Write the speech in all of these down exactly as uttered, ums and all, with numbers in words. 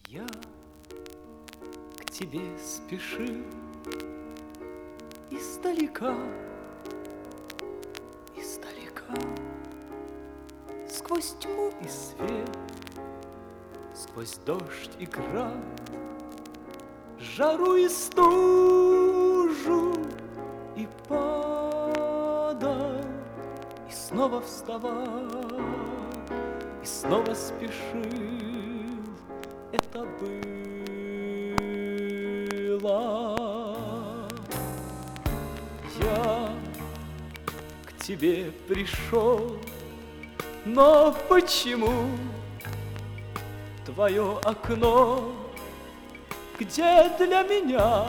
Я к тебе спешил издалека, издалека, сквозь тьму и свет, сквозь дождь и град, жару и стужу, и падал, и снова вставал, и снова спешил. Это было. Я к тебе пришел, но почему твое окно, где для меня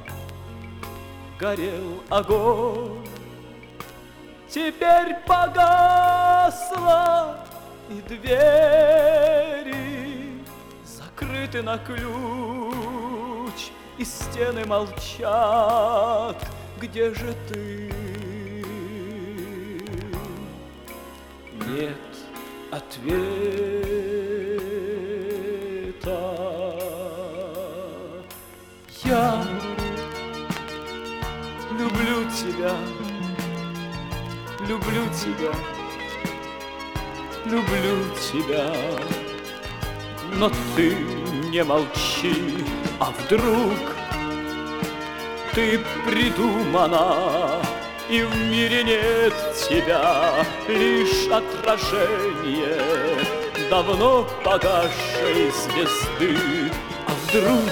горел огонь, теперь погасло, и двери закрыты на ключ, и стены молчат. Где же ты? Нет ответа. Я люблю тебя, люблю тебя, люблю тебя. Но ты не молчи, а вдруг ты придумана, и в мире нет тебя, лишь отражение давно погасшей звезды. А вдруг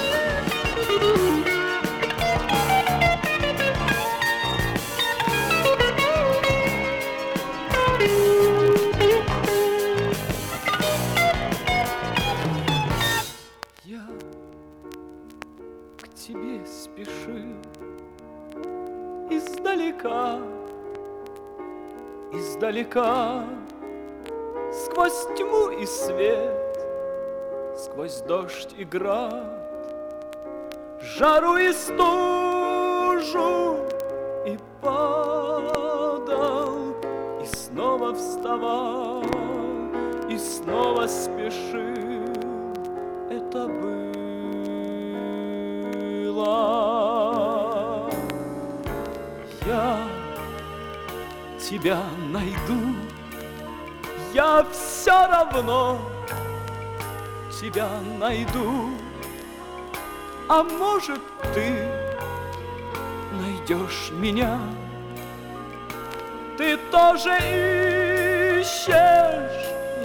я к тебе спешил издалека, издалека, сквозь тьму и свет, сквозь дождь и град, жару и стужу, и падал, и снова вставал, и снова спешил. Это было. Я тебя найду, я все равно тебя найду. А может, ты найдешь меня? Ты тоже ищешь,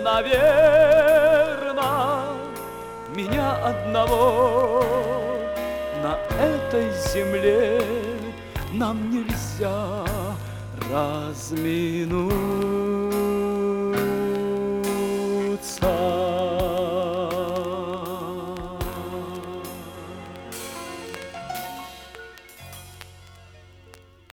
наверно, меня одного. На этой земле нам нельзя разминуть.